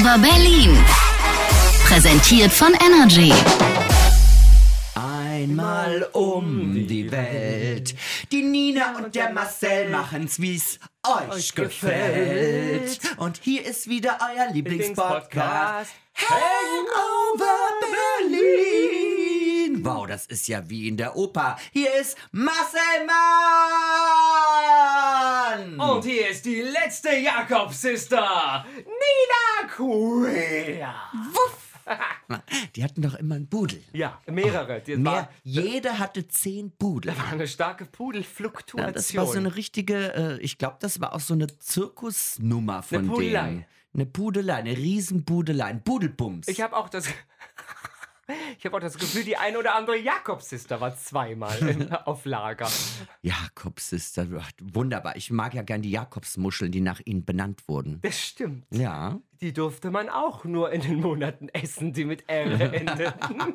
Hangover Berlin. Präsentiert von Energy. Einmal um die Welt. Die Nina und der Marcel machen's, wie's euch gefällt. Und hier ist wieder euer Lieblingspodcast. Hangover Berlin. Wow, das ist ja wie in der Oper. Hier ist Marcel Mann. Und hier ist die letzte Jakob-Sister, Nina Queer. Wuff. Die hatten doch immer einen Pudel. Ja, mehrere. Jeder hatte 10 Pudel. Da war eine starke Pudelfluktuation. Ja, das war so eine richtige, ich glaube, das war auch so eine Zirkusnummer von Pudelei. denen. Eine Pudelei, eine Riesenpudelei, ein Pudelbums. Ich habe auch das Gefühl, die ein oder andere Jakob-Sister war zweimal auf Lager. Jakobsister, wunderbar. Ich mag ja gern die Jakobsmuscheln, die nach ihnen benannt wurden. Das stimmt. Ja. Die durfte man auch nur in den Monaten essen, die mit R endeten.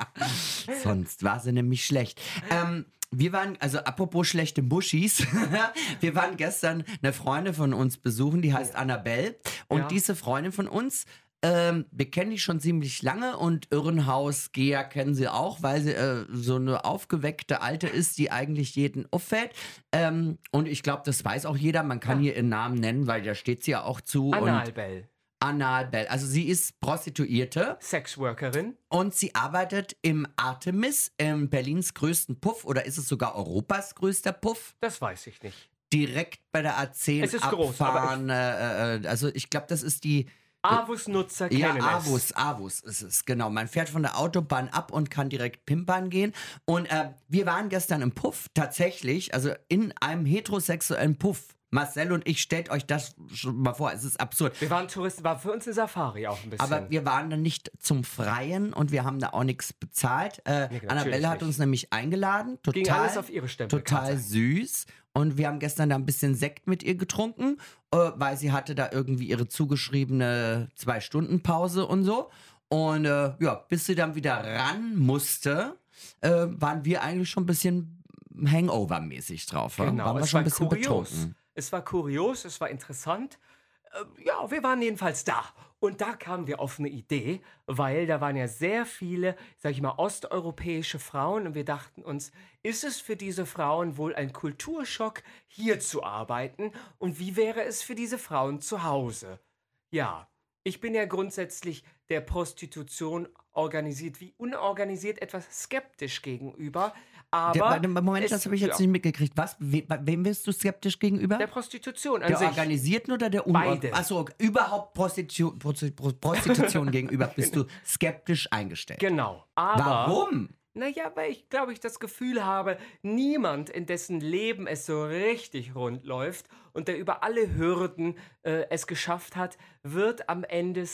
Sonst war sie nämlich schlecht. Wir waren, also apropos schlechte Muschis, wir waren gestern eine Freundin von uns besuchen, die heißt Annabelle. Und diese Freundin von uns, wir kennen die schon ziemlich lange und Irrenhausgeher kennen sie auch, weil sie so eine aufgeweckte Alte ist, die eigentlich jeden auffällt. Und ich glaube, das weiß auch jeder, man kann hier ihren Namen nennen, weil da steht sie ja auch zu. Annabelle. Annabelle. Also sie ist Prostituierte. Sexworkerin. Und sie arbeitet im Artemis, in Berlins größten Puff, oder ist es sogar Europas größter Puff? Das weiß ich nicht. Direkt bei der A10 es ist abfahren. Groß, also ich glaube, das ist die... Avus-Nutzer kennen es. Avus ist es, genau. Man fährt von der Autobahn ab und kann direkt pimpern gehen. Und wir waren gestern im Puff, tatsächlich, also in einem heterosexuellen Puff. Marcel und ich, stellt euch das schon mal vor, es ist absurd. Wir waren Touristen, war für uns eine Safari auch ein bisschen. Aber wir waren dann nicht zum Freien und wir haben da auch nichts bezahlt. Annabelle hat uns nämlich eingeladen. Total, ging alles auf ihre Stempelkarte. Total süß. Und wir haben gestern da ein bisschen Sekt mit ihr getrunken, weil sie hatte da irgendwie ihre zugeschriebene 2-Stunden-Pause und so. Und bis sie dann wieder ran musste, waren wir eigentlich schon ein bisschen Hangover-mäßig drauf. Genau, waren wir schon ein bisschen betrunken. Es war kurios, es war interessant. Wir waren jedenfalls da. Und da kamen wir auf eine Idee, weil da waren ja sehr viele, sag ich mal, osteuropäische Frauen. Und wir dachten uns, ist es für diese Frauen wohl ein Kulturschock, hier zu arbeiten? Und wie wäre es für diese Frauen zu Hause? Ja, ich bin ja grundsätzlich der Prostitution organisiert wie unorganisiert etwas skeptisch gegenüber. Aber Moment, das habe ich jetzt nicht mitgekriegt. Was? Wem bist du skeptisch gegenüber? Der Prostitution an der sich. Organisierten oder der Beides. Achso, überhaupt Prostitution gegenüber bist du skeptisch eingestellt. Genau. Aber warum? Naja, weil ich glaube, ich das Gefühl habe, niemand, in dessen Leben es so richtig rund läuft und der über alle Hürden es geschafft hat, wird am Ende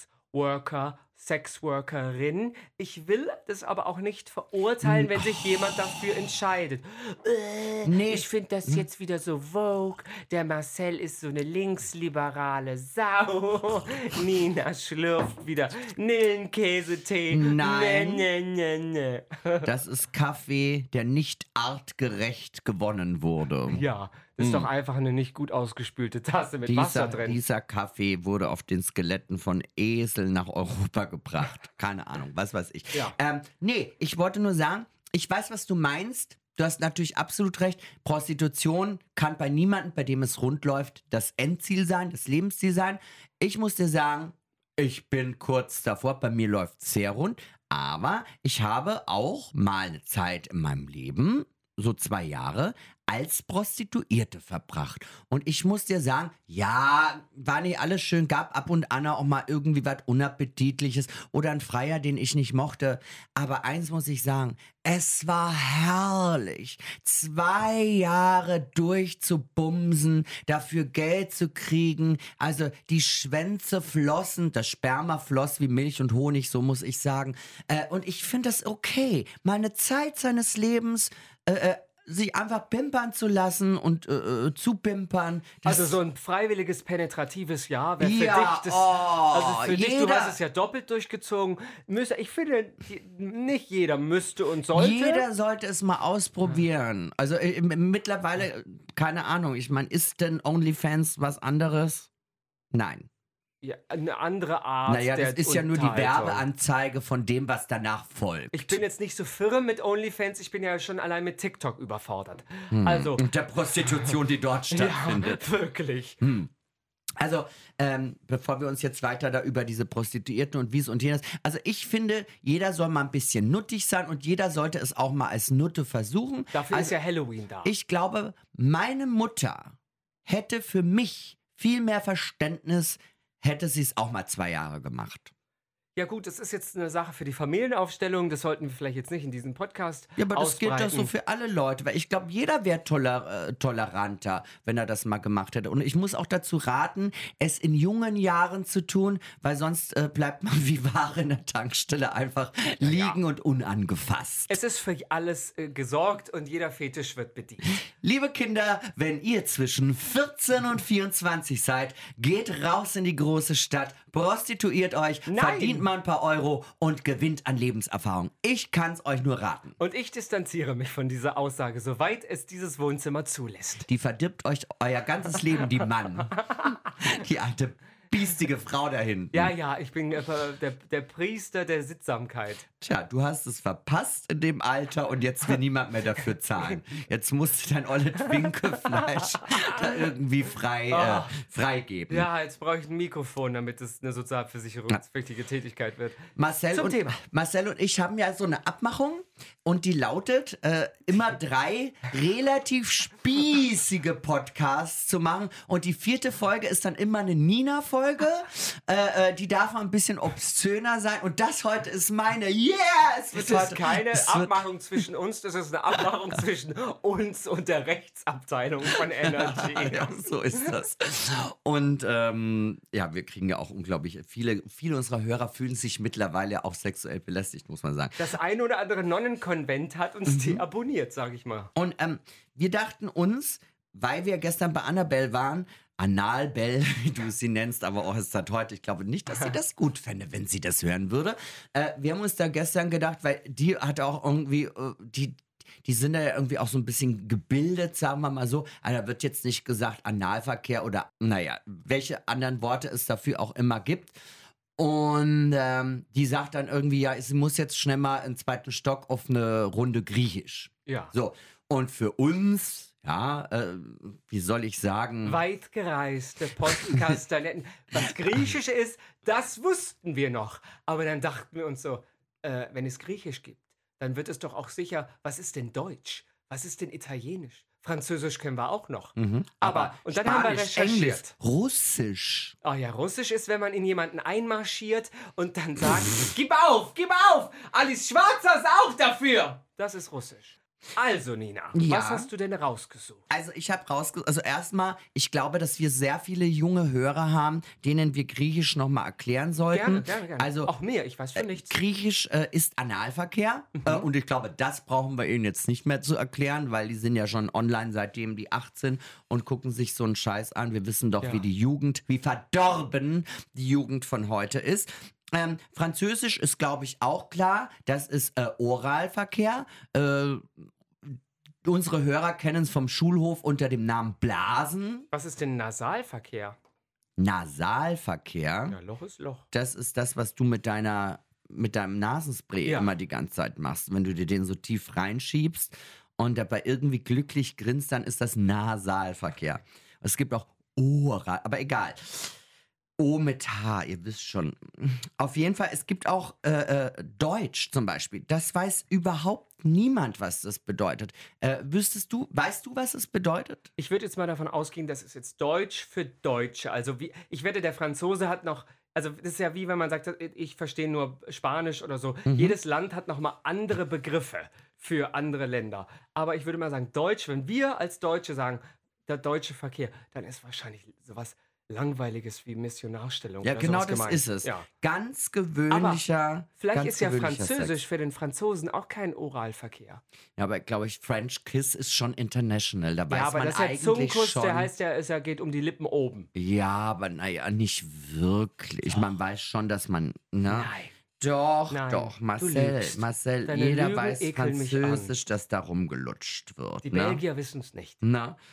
Sexworkerin. Ich will das aber auch nicht verurteilen, wenn sich jemand dafür entscheidet. Nee. Ich finde das jetzt wieder so vogue. Der Marcel ist so eine linksliberale Sau. Nina schlürft wieder Nillenkäsetee. Nein. Nee. Das ist Kaffee, der nicht artgerecht gewonnen wurde. Ja, das ist doch einfach eine nicht gut ausgespülte Tasse mit Wasser drin. Dieser Kaffee wurde auf den Skeletten von Eseln nach Europa gebracht. Keine Ahnung, was weiß ich. Ja. Ich wollte nur sagen, ich weiß, was du meinst. Du hast natürlich absolut recht. Prostitution kann bei niemandem, bei dem es rund läuft, das Endziel sein, das Lebensziel sein. Ich muss dir sagen, ich bin kurz davor, bei mir läuft es sehr rund. Aber ich habe auch mal eine Zeit in meinem Leben, so 2 Jahre, als Prostituierte verbracht. Und ich muss dir sagen, ja, war nicht alles schön, gab ab und an auch mal irgendwie was Unappetitliches oder ein Freier, den ich nicht mochte. Aber eins muss ich sagen, es war herrlich, 2 Jahre durchzubumsen, dafür Geld zu kriegen. Also die Schwänze flossen, das Sperma floss wie Milch und Honig, so muss ich sagen. Und ich finde das okay, mal eine Zeit seines Lebens sich einfach pimpern zu lassen und zu pimpern. Also so ein freiwilliges, penetratives Ja wäre für dich das... also für dich, du hast es ja doppelt durchgezogen. Ich finde, nicht jeder müsste und sollte. Jeder sollte es mal ausprobieren. Also mittlerweile, keine Ahnung, ich meine, ist denn OnlyFans was anderes? Nein. Ja, eine andere Art Naja, der das ist ja nur die Unterhaltung. Werbeanzeige von dem, was danach folgt. Ich bin jetzt nicht so firm mit OnlyFans, ich bin ja schon allein mit TikTok überfordert. Also, Und der Prostitution, die dort stattfindet. ja, wirklich. Also, bevor wir uns jetzt weiter da über diese Prostituierten und dies und jenes. Also, ich finde, jeder soll mal ein bisschen nuttig sein und jeder sollte es auch mal als Nutte versuchen. Dafür also, ist ja Halloween da. Ich glaube, meine Mutter hätte für mich viel mehr Verständnis, hätte sie es auch mal 2 Jahre gemacht. Ja gut, das ist jetzt eine Sache für die Familienaufstellung, das sollten wir vielleicht jetzt nicht in diesem Podcast Ja, aber das gilt doch ausbreiten. so für alle Leute, weil ich glaube, jeder wäre toleranter, wenn er das mal gemacht hätte. Und ich muss auch dazu raten, es in jungen Jahren zu tun, weil sonst bleibt man wie Ware in der Tankstelle einfach liegen und unangefasst. Es ist für alles gesorgt und jeder Fetisch wird bedient. Liebe Kinder, wenn ihr zwischen 14 und 24 seid, geht raus in die große Stadt, prostituiert euch, Nein! verdient mal ein paar Euro und gewinnt an Lebenserfahrung. Ich kann's euch nur raten. Und ich distanziere mich von dieser Aussage, soweit es dieses Wohnzimmer zulässt. Die verdirbt euch euer ganzes Leben, die Mann. Die alte, biestige Frau da hinten. Ja, ich bin der Priester der Sittsamkeit. Tja, du hast es verpasst in dem Alter und jetzt will niemand mehr dafür zahlen. Jetzt musst du dein olles Winkefleisch da irgendwie freigeben. Ja, jetzt brauche ich ein Mikrofon, damit es eine sozialversicherungspflichtige Tätigkeit wird. Marcel und ich haben ja so eine Abmachung und die lautet, immer 3 relativ spießige Podcasts zu machen und die 4. Folge ist dann immer eine Nina-Folge. Die darf mal ein bisschen obszöner sein und das heute ist meine. Es Das ist keine Abmachung zwischen uns, das ist eine Abmachung zwischen uns und der Rechtsabteilung von Energy. Ja, so ist das. Und ja, wir kriegen ja auch unglaublich, viele unserer Hörer fühlen sich mittlerweile auch sexuell belästigt, muss man sagen. Das ein oder andere Nonnenkonvent hat uns deabonniert, sag ich mal. Und wir dachten uns, weil wir gestern bei Annabelle waren, Analbell, wie du sie nennst, aber auch ist das heute. Ich glaube nicht, dass sie das gut fände, wenn sie das hören würde. Wir haben uns da gestern gedacht, weil die hat auch irgendwie, die sind ja irgendwie auch so ein bisschen gebildet, sagen wir mal so. Also da wird jetzt nicht gesagt Analverkehr oder, naja, welche anderen Worte es dafür auch immer gibt. Und die sagt dann irgendwie, ja, sie muss jetzt schnell mal im 2. Stock auf eine Runde Griechisch. Ja. So, und für uns, ja, wie soll ich sagen? Weit gereiste Podcaster. Was Griechisch ist, das wussten wir noch. Aber dann dachten wir uns so, wenn es Griechisch gibt, dann wird es doch auch sicher, was ist denn Deutsch? Was ist denn Italienisch? Französisch können wir auch noch. Aber und dann haben wir Spanisch, recherchiert. Englisch, Russisch. Ah ja, Russisch ist, wenn man in jemanden einmarschiert und dann sagt, gib auf, Alice Schwarzer ist auch dafür. Das ist Russisch. Also Nina, Ja. was hast du denn rausgesucht? Also ich habe rausgesucht, also erstmal, ich glaube, dass wir sehr viele junge Hörer haben, denen wir Griechisch nochmal erklären sollten. Gerne. Also Auch mir, ich weiß von nichts. Griechisch ist Analverkehr und ich glaube, das brauchen wir ihnen jetzt nicht mehr zu erklären, weil die sind ja schon online, seitdem die 18 und gucken sich so einen Scheiß an. Wir wissen doch, Ja. wie verdorben die Jugend von heute ist. Französisch ist, glaube ich, auch klar. Das ist Oralverkehr. Unsere Hörer kennen es vom Schulhof unter dem Namen Blasen. Was ist denn Nasalverkehr? Nasalverkehr. Ja, Loch ist Loch. Das ist das, was du mit deinem Nasenspray Ja. immer die ganze Zeit machst. Wenn du dir den so tief reinschiebst und dabei irgendwie glücklich grinst, dann ist das Nasalverkehr. Es gibt auch Oral, aber egal. O mit H, ihr wisst schon. Auf jeden Fall, es gibt auch Deutsch zum Beispiel. Das weiß überhaupt niemand, was das bedeutet. Weißt du, was es bedeutet? Ich würde jetzt mal davon ausgehen, das ist jetzt Deutsch für Deutsche. Also ich wette, der Franzose hat noch, also das ist ja wie wenn man sagt, ich verstehe nur Spanisch oder so. Jedes Land hat nochmal andere Begriffe für andere Länder. Aber ich würde mal sagen, Deutsch, wenn wir als Deutsche sagen, der deutsche Verkehr, dann ist wahrscheinlich sowas Langweiliges wie Missionarstellung. Ja, oder genau sowas das gemeint. ist es. Ja. Ganz gewöhnlicher. Vielleicht ganz ist ja gewöhnlicher Französisch Sex. für den Franzosen auch kein Oralverkehr. Ja, aber glaube ich, French Kiss ist schon international. Da weiß Ja, aber man das ist ja eigentlich Zungenkuss, schon. der heißt ja, es geht um die Lippen oben. Ja, aber naja, nicht wirklich. Man weiß schon, dass man. Ne? Nein. Doch, Nein, doch, du Marcel, lügst. Deine jeder Lügen weiß ekeln mich Französisch, dass da rumgelutscht wird. Die ne? Belgier wissen es nicht. Na?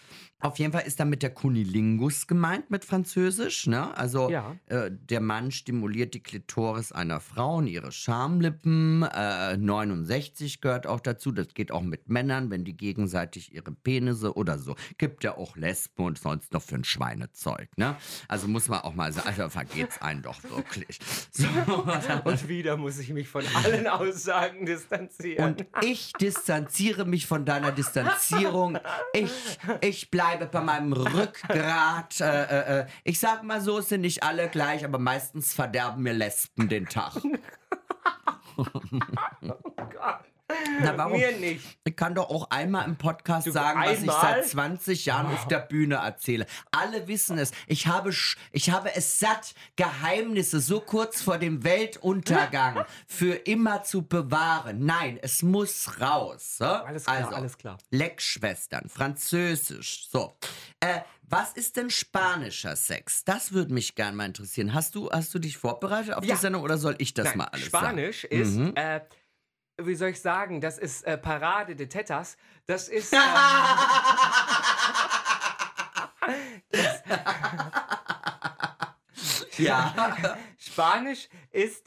Auf jeden Fall ist damit der Cunnilingus gemeint mit Französisch, ne? Also Ja. der Mann stimuliert die Klitoris einer Frau und ihre Schamlippen. 69 gehört auch dazu. Das geht auch mit Männern, wenn die gegenseitig ihre Penisse oder so. Gibt ja auch Lesben und sonst noch für ein Schweinezeug, ne? Also muss man auch mal sagen, also vergeht's einen doch wirklich. So, Und wieder muss ich mich von allen Aussagen distanzieren. und ich distanziere mich von deiner Distanzierung. Ich bleibe bei meinem Rückgrat. Ich sag mal so, es sind nicht alle gleich, aber meistens verderben mir Lesben den Tag. Oh Gott. Na, warum? Mir nicht. Ich kann doch auch einmal im Podcast sagen, was ich einmal? seit 20 Jahren auf der Bühne erzähle. Alle wissen es. Ich habe es satt, Geheimnisse so kurz vor dem Weltuntergang für immer zu bewahren. Nein, es muss raus. So? Alles klar, also, alles klar. Leckschwestern, Französisch. So. Was ist denn spanischer Sex? Das würde mich gerne mal interessieren. Hast du dich vorbereitet auf Ja. die Sendung oder soll ich das Nein, mal alles Spanisch sagen? ist, Mhm. wie soll ich sagen, das ist Parade de Tetas. Das ist. Ja. Spanisch ist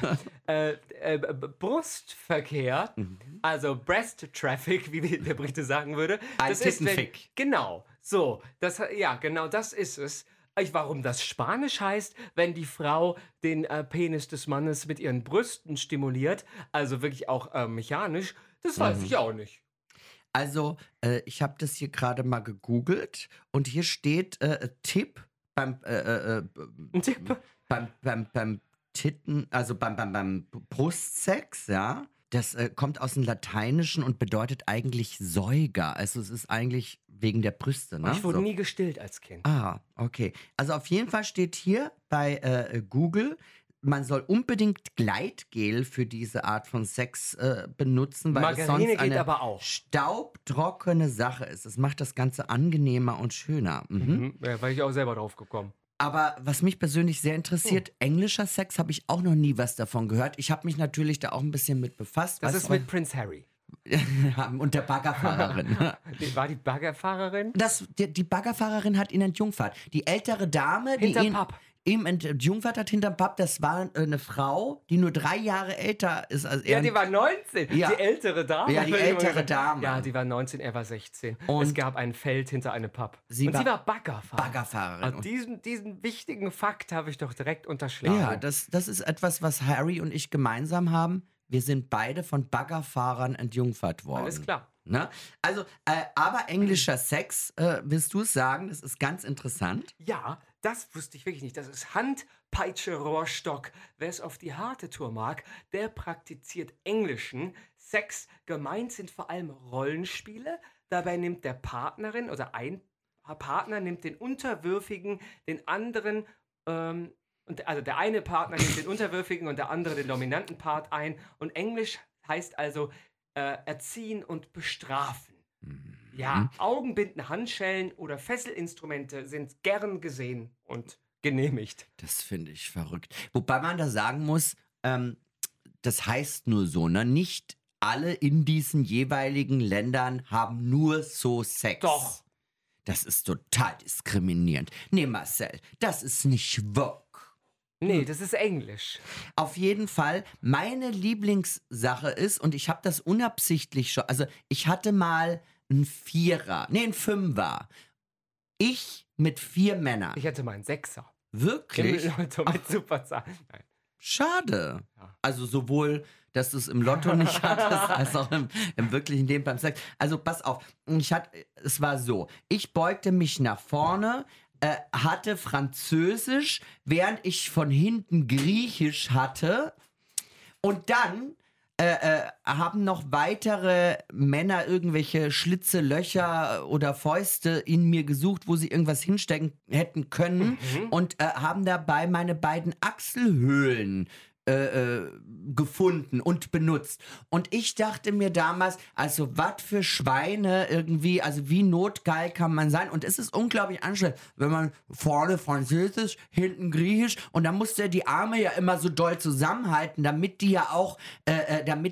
Brustverkehr, also Breast Traffic, wie der Brite sagen würde. Ein Das ist, wenn, Tittenfick. genau, so, genau das ist es. Warum das Spanisch heißt, wenn die Frau den Penis des Mannes mit ihren Brüsten stimuliert, also wirklich auch mechanisch, das weiß ich auch nicht. Also, ich habe das hier gerade mal gegoogelt und hier steht Tipp beim Ein Tipp? beim Titten, also beim Brustsex, ja. Das kommt aus dem Lateinischen und bedeutet eigentlich Säuger. Also es ist eigentlich wegen der Brüste, ne? Ich wurde So. nie gestillt als Kind. Ah, okay. Also auf jeden Fall steht hier bei Google, man soll unbedingt Gleitgel für diese Art von Sex benutzen, weil es Margarine sonst geht eine aber auch. staubtrockene Sache ist. Es macht das Ganze angenehmer und schöner. Mhm. Ja, weil ich auch selber drauf gekommen. Aber was mich persönlich sehr interessiert, englischer Sex, habe ich auch noch nie was davon gehört. Ich habe mich natürlich da auch ein bisschen mit befasst. Das weißt ist du, mit Prince Harry. und der Baggerfahrerin. War die Baggerfahrerin? Die Baggerfahrerin hat ihn entjungfert. Die ältere Dame, die Hinterm ihn Pub. ihm entjungfert hat hinterm Pub, das war eine Frau, die nur 3 Jahre älter ist als er. Ja, die war 19. Ja. Die ältere Dame. Ja, die würde ich mal ältere sagen. Dame. Ja, die war 19, er war 16. Und es gab ein Feld hinter einem Pub. sie Und war sie war Baggerfahrerin. Baggerfahrerin. Und diesen wichtigen Fakt habe ich doch direkt unterschlagen. Ja, das ist etwas, was Harry und ich gemeinsam haben. Wir sind beide von Baggerfahrern entjungfert worden. Alles klar. Ne? Also, aber englischer Sex, willst du es sagen? Das ist ganz interessant. Ja, das wusste ich wirklich nicht. Das ist Handpeitsche, Rohrstock. Wer es auf die harte Tour mag, der praktiziert englischen Sex. Gemeint sind vor allem Rollenspiele. Dabei nimmt der Partnerin oder ein Partner nimmt den Unterwürfigen, den anderen, also der eine Partner nimmt den Unterwürfigen und der andere den dominanten Part ein. Und Englisch heißt also erziehen und bestrafen. Ja, Augenbinden, Handschellen oder Fesselinstrumente sind gern gesehen und genehmigt. Das finde ich verrückt. Wobei man da sagen muss, das heißt nur so, ne? Nicht alle in diesen jeweiligen Ländern haben nur so Sex. Doch. Das ist total diskriminierend. Nee, Marcel, das ist nicht Vogue. Nee, das ist Englisch. Auf jeden Fall, meine Lieblingssache ist, und ich habe das unabsichtlich schon, also ich hatte mal einen 4er, nee, einen 5er. Ich mit 4 Männern. Ich hätte mal einen 6er. Wirklich? Im Lotto mit Superzahlen. Nein. Schade. Ja. Also sowohl, dass du es im Lotto nicht hattest, als auch im wirklichen Leben beim Sex. Also pass auf, es war so, ich beugte mich nach vorne, hatte Französisch, während ich von hinten Griechisch hatte. Und dann haben noch weitere Männer irgendwelche Schlitze, Löcher oder Fäuste in mir gesucht, wo sie irgendwas hinstecken hätten können. Und haben dabei meine beiden Achselhöhlen gefunden und benutzt. Und ich dachte mir damals, also was für Schweine irgendwie, also wie notgeil kann man sein? Und es ist unglaublich anstrengend, wenn man vorne Französisch, hinten Griechisch und dann musste er die Arme ja immer so doll zusammenhalten, damit die ja auch, damit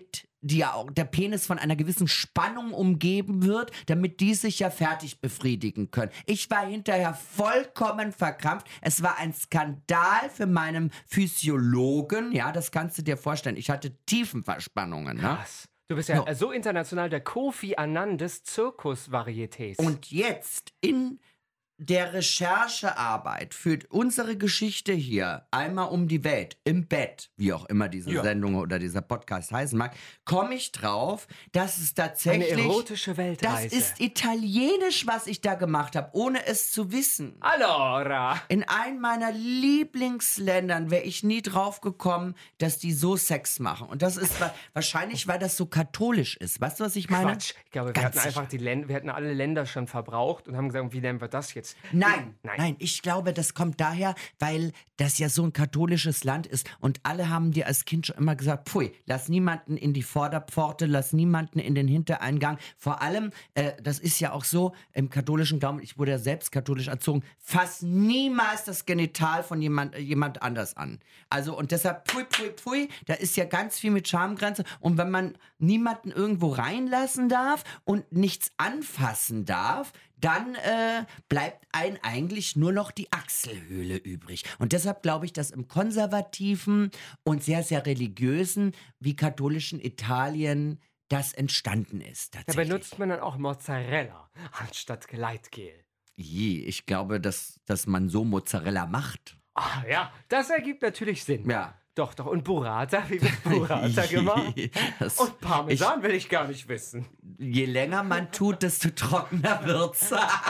die ja auch der Penis von einer gewissen Spannung umgeben wird, damit die sich ja fertig befriedigen können. Ich war hinterher vollkommen verkrampft. Es war ein Skandal für meinen Physiologen. Ja, das kannst du dir vorstellen. Ich hatte Tiefenverspannungen. Ne? Krass. Du bist ja so international der Kofi Annan des Zirkusvarietés. Und jetzt in der Recherchearbeit für unsere Geschichte hier, einmal um die Welt, im Bett, wie auch immer diese Sendung oder dieser Podcast heißen mag, komme ich drauf, dass es tatsächlich... Eine erotische Weltreise. Das ist italienisch, was ich da gemacht habe, ohne es zu wissen. Allora. In einem meiner Lieblingsländern wäre ich nie drauf gekommen, dass die so Sex machen. Und das ist wahrscheinlich, weil das so katholisch ist. Weißt du, was ich meine? Quatsch. Ich glaube, wir hatten einfach wir hatten alle Länder schon verbraucht und haben gesagt, wie nennen wir das jetzt? Nein. Ich glaube, das kommt daher, weil das ja so ein katholisches Land ist und alle haben dir als Kind schon immer gesagt, pfui, lass niemanden in die Vorderpforte, lass niemanden in den Hintereingang. Vor allem, das ist ja auch so im katholischen Glauben, ich wurde ja selbst katholisch erzogen, fass niemals das Genital von jemand anders an. Also und deshalb, pfui, da ist ja ganz viel mit Schamgrenze und wenn man niemanden irgendwo reinlassen darf und nichts anfassen darf, dann bleibt einem eigentlich nur noch die Achselhöhle übrig. Und deshalb glaube ich, dass im konservativen und sehr, sehr religiösen wie katholischen Italien das entstanden ist. Da benutzt man dann auch Mozzarella anstatt Gleitgel. Ich glaube, dass man so Mozzarella macht. Ah ja, das ergibt natürlich Sinn. Ja. Doch. Und Burrata? Wie wird Burrata gemacht? Und Parmesan will ich gar nicht wissen. Je länger man tut, desto trockener wird's.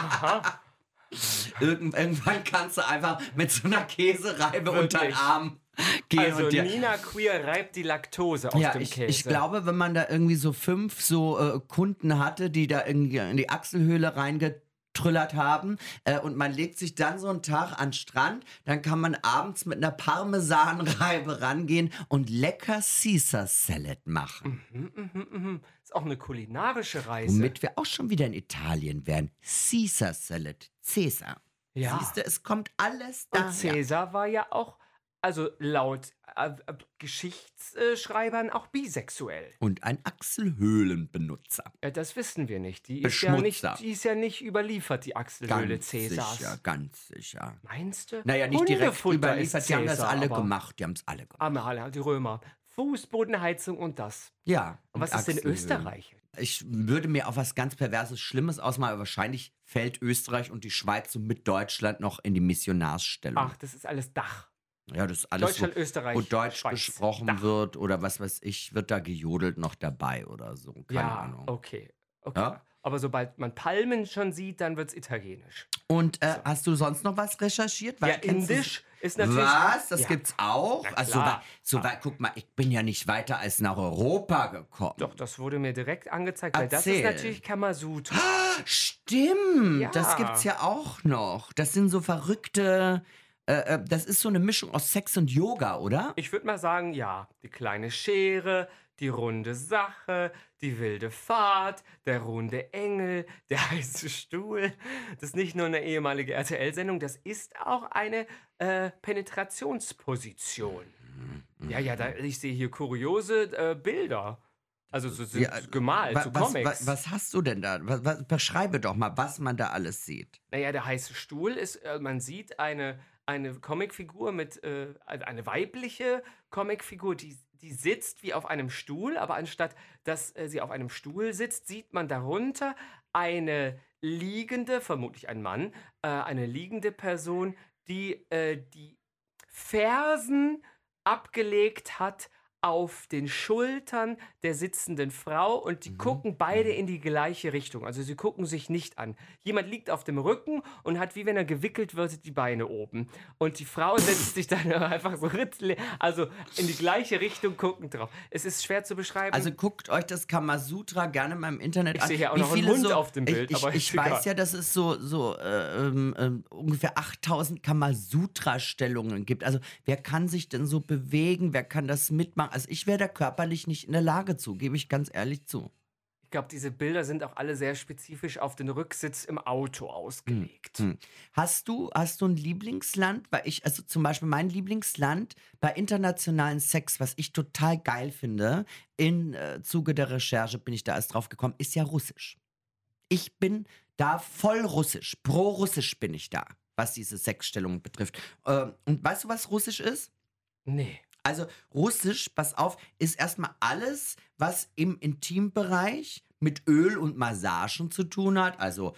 Irgendwann kannst du einfach mit so einer Käsereibe unter den Arm gehen. Also und Nina Queer reibt die Laktose aus dem Käse. Ich glaube, wenn man da irgendwie so 5 Kunden hatte, die da irgendwie in die Achselhöhle reingetrüllert haben und man legt sich dann so einen Tag an den Strand, dann kann man abends mit einer Parmesanreibe rangehen und lecker Caesar Salad machen. Ist auch eine kulinarische Reise. Womit wir auch schon wieder in Italien wären. Caesar Salad. Cäsar. Ja. Siehst du, es kommt alles daher. Und Cäsar war ja auch, also laut Geschichtsschreibern, auch bisexuell. Und ein Achselhöhlenbenutzer. Ja, das wissen wir nicht. Die Beschmutzer. ist ja nicht überliefert, die Achselhöhle Cäsars. Ganz sicher. Meinst du? Naja, nicht direkt Hundefutter überliefert, ist die haben das Cäsar, alle aber- gemacht. Die haben es alle gemacht. Die Römer. Fußbodenheizung und das. Ja. Und was ist denn Achselhöhlen. Österreich? Ich würde mir auch was ganz Perverses, Schlimmes ausmalen, aber wahrscheinlich fällt Österreich und die Schweiz so mit Deutschland noch in die Missionarsstellung. Ach, das ist alles Dach. Ja, das ist alles, Deutschland, Österreich, wo Deutsch Schweiz. gesprochen Dach. wird oder was weiß ich, wird da gejodelt noch dabei oder so. Keine Ahnung. Okay. Ja? Aber sobald man Palmen schon sieht, dann wird's italienisch. Und hast du sonst noch was recherchiert? Ja, Kennst du- Indisch ist natürlich... Was? Das Ja. gibt's auch? Na Also, klar. guck mal, ich bin ja nicht weiter als nach Europa gekommen. Doch, das wurde mir direkt angezeigt, weil das Erzähl. ist natürlich Kamasutra. Stimmt, Ja. das gibt's ja auch noch. Das sind so verrückte, das ist so eine Mischung aus Sex und Yoga, oder? Ich würde mal sagen, ja, die kleine Schere, die runde Sache, die wilde Fahrt, der runde Engel, der heiße Stuhl. Das ist nicht nur eine ehemalige RTL-Sendung, das ist auch eine Penetrationsposition. Ja, ich sehe hier kuriose Bilder. Also so sind gemalt, so Comics. Was hast du denn da? Beschreibe doch mal, was man da alles sieht. Naja, der heiße Stuhl ist, man sieht eine Comicfigur also eine weibliche Comicfigur, die sitzt wie auf einem Stuhl, aber anstatt, dass sie auf einem Stuhl sitzt, sieht man darunter eine liegende, vermutlich ein Mann, eine liegende Person, die die Fersen abgelegt hat auf den Schultern der sitzenden Frau und die gucken beide in die gleiche Richtung. Also sie gucken sich nicht an. Jemand liegt auf dem Rücken und hat, wie wenn er gewickelt wird, die Beine oben. Und die Frau setzt sich dann einfach so also in die gleiche Richtung guckend drauf. Es ist schwer zu beschreiben. Also guckt euch das Kamasutra gerne mal im Internet an. Ich sehe hier auch Wie noch einen viele Hund auf dem Bild, aber ich ist egal. weiß ja, dass es so ungefähr 8000 Kamasutra-Stellungen gibt. Also wer kann sich denn so bewegen? Wer kann das mitmachen? Also ich wäre da körperlich nicht in der Lage zu, gebe ich ganz ehrlich zu. glaube, diese Bilder sind auch alle sehr spezifisch auf den Rücksitz im Auto ausgelegt. Hast du ein Lieblingsland? Weil also zum Beispiel mein Lieblingsland bei internationalen Sex, was ich total geil finde, im Zuge der Recherche bin ich da erst drauf gekommen, ist ja Russisch. Ich bin da voll russisch, pro-russisch bin ich da, was diese Sexstellung betrifft. Und weißt du, was Russisch ist? Nee. Also Russisch, pass auf, ist erstmal alles, was im Intimbereich mit Öl und Massagen zu tun hat. Also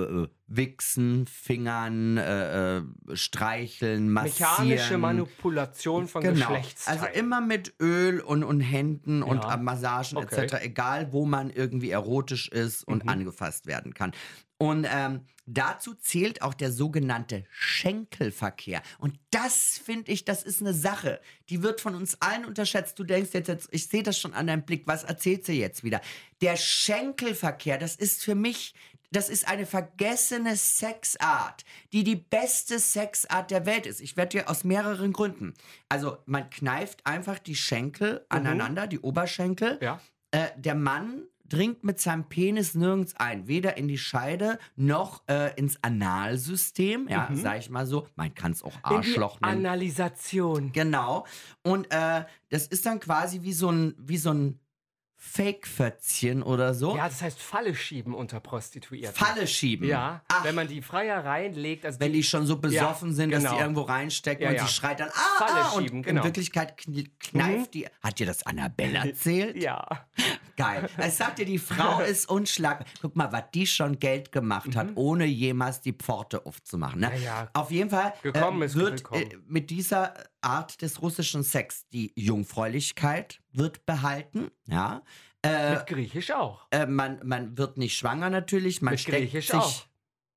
Wichsen, Fingern, Streicheln, Massieren. Mechanische Manipulation von Geschlechtsteilen. Also immer mit Öl und Händen und Massagen okay. etc. Egal, wo man irgendwie erotisch ist und angefasst werden kann. Und dazu zählt auch der sogenannte Schenkelverkehr. Und das finde ich, das ist eine Sache, die wird von uns allen unterschätzt. Du denkst jetzt, ich sehe das schon an deinem Blick, was erzählt sie jetzt wieder? Der Schenkelverkehr, das ist für mich, das ist eine vergessene Sexart, die beste Sexart der Welt ist. Ich werde dir aus mehreren Gründen. Also man kneift einfach die Schenkel aneinander, die Oberschenkel. Ja. Der Mann dringt mit seinem Penis nirgends ein. Weder in die Scheide noch ins Analsystem. Ja, sag ich mal so. Man kann es auch Arschloch nennen. Analisation. Genau. Und das ist dann quasi wie so ein Fake-Fötzchen oder so. Ja, das heißt Falle schieben unter Prostituierten. Falle schieben. Ja, Ach, wenn man die Freier reinlegt. Also wenn die schon so besoffen sind, dass genau. die irgendwo reinstecken und sie schreit dann, Falle und schieben, in genau. Wirklichkeit kneift die. Hat dir das Annabelle erzählt? Ja. Geil. Ich sag dir, die Frau ist unschlagbar. Guck mal, was die schon Geld gemacht hat, ohne jemals die Pforte aufzumachen. Ne? Ja. Auf jeden Fall wird gekommen. mit dieser Art des russischen Sex die Jungfräulichkeit wird behalten. Ja. Mit Griechisch auch. Man wird nicht schwanger natürlich. Man Mit steckt Griechisch sich, auch.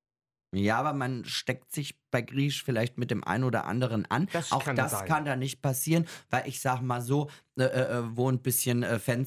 Ja, aber man steckt sich bei Griechisch vielleicht mit dem einen oder anderen an. Auch das sein. kann da nicht passieren, weil ich sag mal so, wo ein bisschen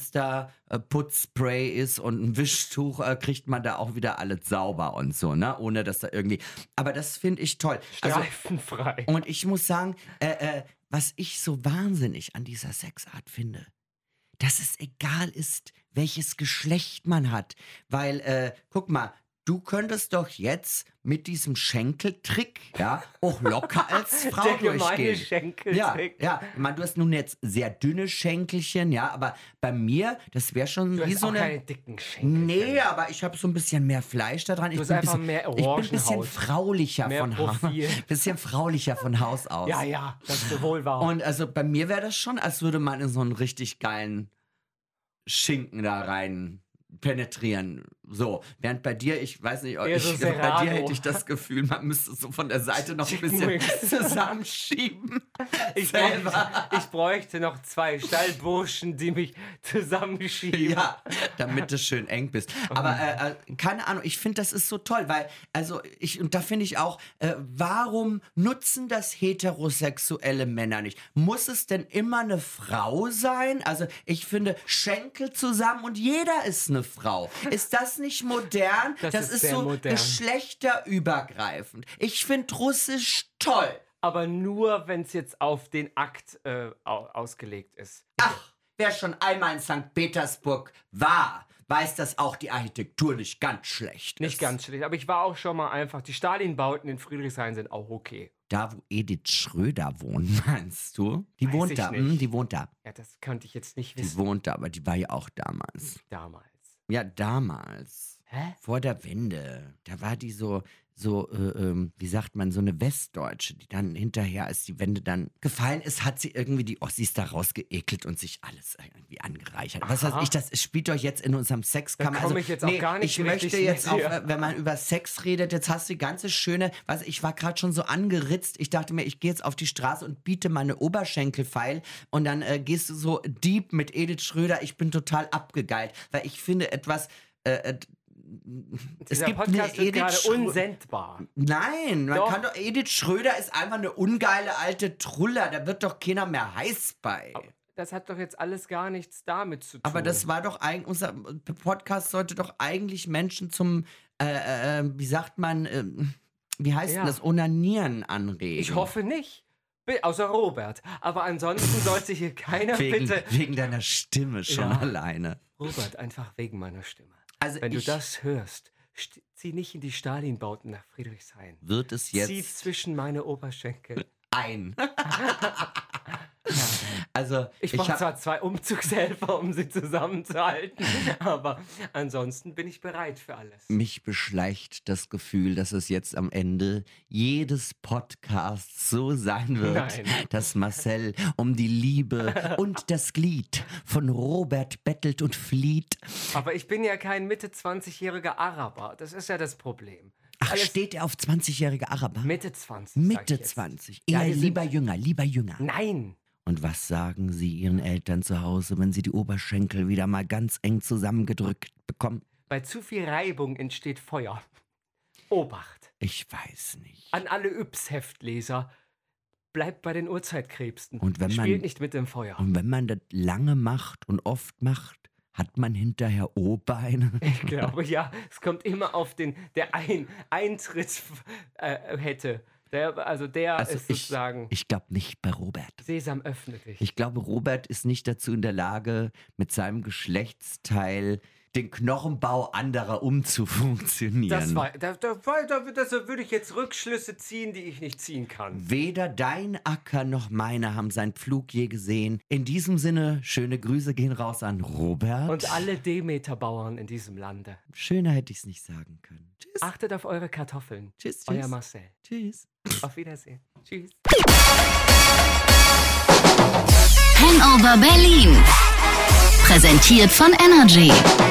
Fensterputzspray ist und ein Wischtuch, kriegt man da auch wieder alles sauber und so, ne? Ohne dass da irgendwie. Aber das finde ich toll. Streifenfrei. Und ich muss sagen, was ich so wahnsinnig an dieser Sexart finde, dass es egal ist, welches Geschlecht man hat. Weil, guck mal, du könntest doch jetzt mit diesem Schenkeltrick, ja, auch locker als Frau Der gemeine durchgehen. Schenkeltrick. Ja. Ich meine, du hast nun jetzt sehr dünne Schenkelchen, ja, aber bei mir, das wäre schon Du wie hast so auch eine. keine dicken Schenkel. Nee, aber ich habe so ein bisschen mehr Fleisch da dran. Du hast einfach mehr ich bin ein bisschen Orangenhaut. fraulicher Mehr von Haus. Profil. Bisschen fraulicher von Haus aus. Ja, das ist wohl wahr. Und also bei mir wäre das schon, als würde man in so einen richtig geilen Schinken da rein penetrieren. So, während bei dir, ich weiß nicht, Eher so bei Serrano. dir hätte ich das Gefühl, man müsste so von der Seite noch ein Chicken bisschen Wings. zusammenschieben. Ich bräuchte noch 2 Stallburschen, die mich zusammenschieben. Ja, damit du schön eng bist. Aber keine Ahnung, ich finde, das ist so toll, weil, und da finde ich auch, warum nutzen das heterosexuelle Männer nicht? Muss es denn immer eine Frau sein? Also, ich finde, Schenkel zusammen und jeder ist eine Frau. Ist das nicht modern? Das ist sehr so modern. geschlechterübergreifend. Ich finde Russisch toll. Aber nur, wenn es jetzt auf den Akt ausgelegt ist. Ach, wer schon einmal in St. Petersburg war, weiß, dass auch die Architektur nicht ganz schlecht ist. Nicht ganz schlecht, aber ich war auch schon mal einfach. Die Stalin-Bauten in Friedrichshain sind auch okay. Da, wo Edith Schröder wohnt, meinst du? Die Weiß wohnt ich da. nicht. Die wohnt da. Ja, das könnte ich jetzt nicht Die wissen. wohnt da, aber die war ja auch damals. Damals. Ja, damals. Hä? Vor der Wende. Da war die so, wie sagt man, so eine Westdeutsche, die dann hinterher, als die Wende dann gefallen ist, hat sie irgendwie die Ossis da rausgeekelt und sich alles irgendwie angereichert. Was weiß ich, das spielt euch jetzt in unserem Sexkammer. Da komme ich jetzt auch gar nicht Ich möchte richtig jetzt mit auch, dir. wenn man über Sex redet, jetzt hast du die ganze schöne, ich war gerade schon so angeritzt, ich dachte mir, ich gehe jetzt auf die Straße und biete meine Oberschenkelfeil und dann gehst du so deep mit Edith Schröder, ich bin total abgegeilt, weil ich finde etwas, es Dieser gibt Podcast eine wird gerade Edith unsendbar. Nein, man Doch. kann doch, Edith Schröder ist einfach eine ungeile alte Truller, da wird doch keiner mehr heiß bei. Das hat doch jetzt alles gar nichts damit zu tun. Aber das war doch eigentlich, unser Podcast sollte doch eigentlich Menschen zum, wie sagt man, wie heißt denn das, Onanieren anregen. Ich hoffe nicht. Außer Robert. Aber ansonsten sollte hier keiner bitte... Wegen deiner Stimme schon Ja. alleine. Robert, einfach wegen meiner Stimme. Also Wenn du das hörst, zieh nicht in die Stalinbauten nach Friedrichshain. wird es Zieh jetzt zwischen meine Oberschenkel. ein. Also Ich brauche zwar 2 Umzugshelfer, um sie zusammenzuhalten, aber ansonsten bin ich bereit für alles. mich beschleicht das Gefühl, dass es jetzt am Ende jedes Podcasts so sein wird, Nein. dass Marcel um die Liebe und das Glied von Robert bettelt und flieht. Aber ich bin ja kein Mitte-20-jähriger Araber. Das ist ja das Problem. Ach, steht er auf 20-jährige Araber? Mitte 20. sag ich Mitte jetzt. 20. Ja, Eher die sind- lieber jünger, lieber jünger. Nein. Und was sagen Sie Ihren Eltern zu Hause, wenn Sie die Oberschenkel wieder mal ganz eng zusammengedrückt bekommen? Bei zu viel Reibung entsteht Feuer. Obacht. Ich weiß nicht. An alle Yps-Heftleser. Bleibt bei den Urzeitkrebsen. Und wenn man- Spielt nicht mit dem Feuer. Und wenn man das lange macht und oft macht, hat man hinterher O-Beine? Ich glaube, ja. Es kommt immer auf den, der Eintritt hätte. Der ist sozusagen... Ich glaube nicht bei Robert. Sesam, öffne dich. Ich glaube, Robert ist nicht dazu in der Lage, mit seinem Geschlechtsteil den Knochenbau anderer umzufunktionieren. Da würde ich jetzt Rückschlüsse ziehen, die ich nicht ziehen kann. Weder dein Acker noch meine haben seinen Pflug je gesehen. In diesem Sinne, schöne Grüße gehen raus an Robert. Und alle Demeter-Bauern in diesem Lande. Schöner hätte ich es nicht sagen können. Tschüss. Achtet auf eure Kartoffeln. Tschüss, Euer tschüss. Marcel. Tschüss. Auf Wiedersehen. Tschüss. Hangover Berlin. Präsentiert von Energy.